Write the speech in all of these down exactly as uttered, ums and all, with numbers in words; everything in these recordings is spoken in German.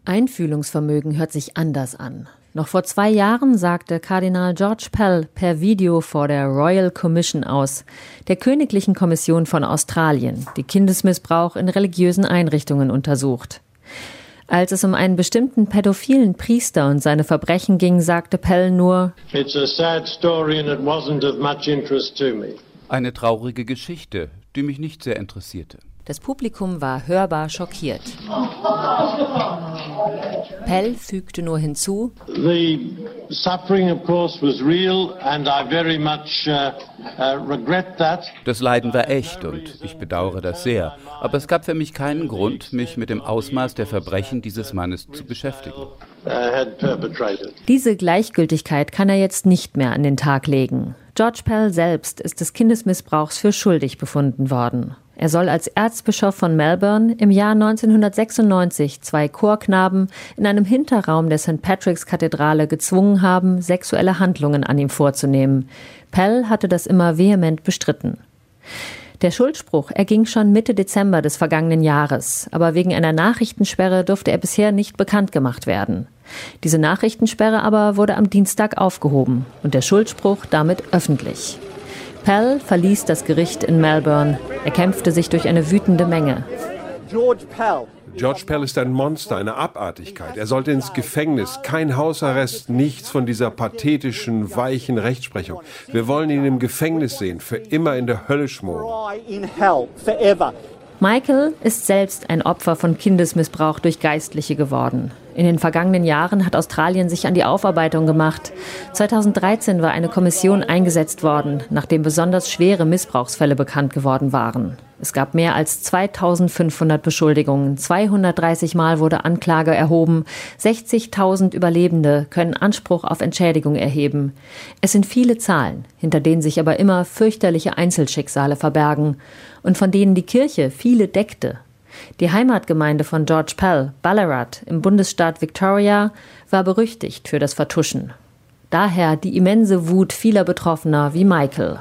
Einfühlungsvermögen hört sich anders an. Noch vor zwei Jahren sagte Kardinal George Pell per Video vor der Royal Commission aus, der Königlichen Kommission von Australien, die Kindesmissbrauch in religiösen Einrichtungen untersucht. Als es um einen bestimmten pädophilen Priester und seine Verbrechen ging, sagte Pell nur: It's a sad story and it wasn't of much interest to me. Eine traurige Geschichte, die mich nicht sehr interessierte. Das Publikum war hörbar schockiert. Pell fügte nur hinzu: The suffering, of course, was real and I very much uh, uh, regret that. Das Leiden war echt und ich bedauere das sehr. Aber es gab für mich keinen Grund, mich mit dem Ausmaß der Verbrechen dieses Mannes zu beschäftigen. Uh, had perpetrated. Diese Gleichgültigkeit kann er jetzt nicht mehr an den Tag legen. George Pell selbst ist des Kindesmissbrauchs für schuldig befunden worden. Er soll als Erzbischof von Melbourne im Jahr neunzehnhundertsechsundneunzig zwei Chorknaben in einem Hinterraum der Sankt Patrick's Kathedrale gezwungen haben, sexuelle Handlungen an ihm vorzunehmen. Pell hatte das immer vehement bestritten. Der Schuldspruch erging schon Mitte Dezember des vergangenen Jahres, aber wegen einer Nachrichtensperre durfte er bisher nicht bekannt gemacht werden. Diese Nachrichtensperre aber wurde am Dienstag aufgehoben und der Schuldspruch damit öffentlich. Pell verließ das Gericht in Melbourne. Er kämpfte sich durch eine wütende Menge. George Pell. George Pell ist ein Monster, eine Abartigkeit. Er sollte ins Gefängnis, kein Hausarrest, nichts von dieser pathetischen, weichen Rechtsprechung. Wir wollen ihn im Gefängnis sehen, für immer in der Hölle schmoren. Michael ist selbst ein Opfer von Kindesmissbrauch durch Geistliche geworden. In den vergangenen Jahren hat Australien sich an die Aufarbeitung gemacht. zweitausenddreizehn war eine Kommission eingesetzt worden, nachdem besonders schwere Missbrauchsfälle bekannt geworden waren. Es gab mehr als zweitausendfünfhundert Beschuldigungen, zweihundertdreißig Mal wurde Anklage erhoben, sechzigtausend Überlebende können Anspruch auf Entschädigung erheben. Es sind viele Zahlen, hinter denen sich aber immer fürchterliche Einzelschicksale verbergen und von denen die Kirche viele deckte. Die Heimatgemeinde von George Pell, Ballarat im Bundesstaat Victoria, war berüchtigt für das Vertuschen. Daher die immense Wut vieler Betroffener wie Michael.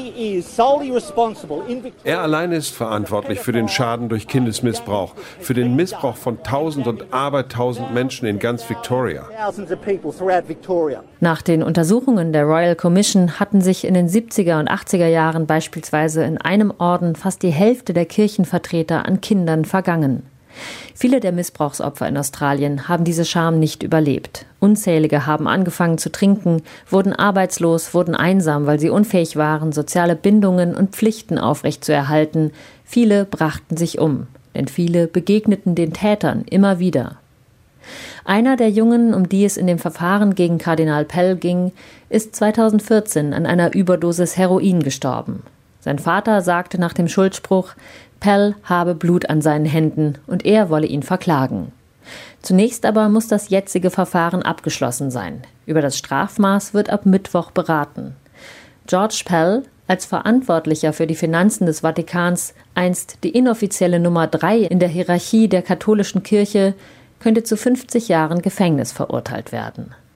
Er alleine ist verantwortlich für den Schaden durch Kindesmissbrauch, für den Missbrauch von tausend und abertausend Menschen in ganz Victoria. Nach den Untersuchungen der Royal Commission hatten sich in den siebziger und achtziger Jahren beispielsweise in einem Orden fast die Hälfte der Kirchenvertreter an Kindern vergangen. Viele der Missbrauchsopfer in Australien haben diese Scham nicht überlebt. Unzählige haben angefangen zu trinken, wurden arbeitslos, wurden einsam, weil sie unfähig waren, soziale Bindungen und Pflichten aufrechtzuerhalten. Viele brachten sich um, denn viele begegneten den Tätern immer wieder. Einer der Jungen, um die es in dem Verfahren gegen Kardinal Pell ging, ist zweitausendvierzehn an einer Überdosis Heroin gestorben. Sein Vater sagte nach dem Schuldspruch, Pell habe Blut an seinen Händen und er wolle ihn verklagen. Zunächst aber muss das jetzige Verfahren abgeschlossen sein. Über das Strafmaß wird ab Mittwoch beraten. George Pell, als Verantwortlicher für die Finanzen des Vatikans, einst die inoffizielle Nummer drei in der Hierarchie der katholischen Kirche, könnte zu fünfzig Jahren Gefängnis verurteilt werden.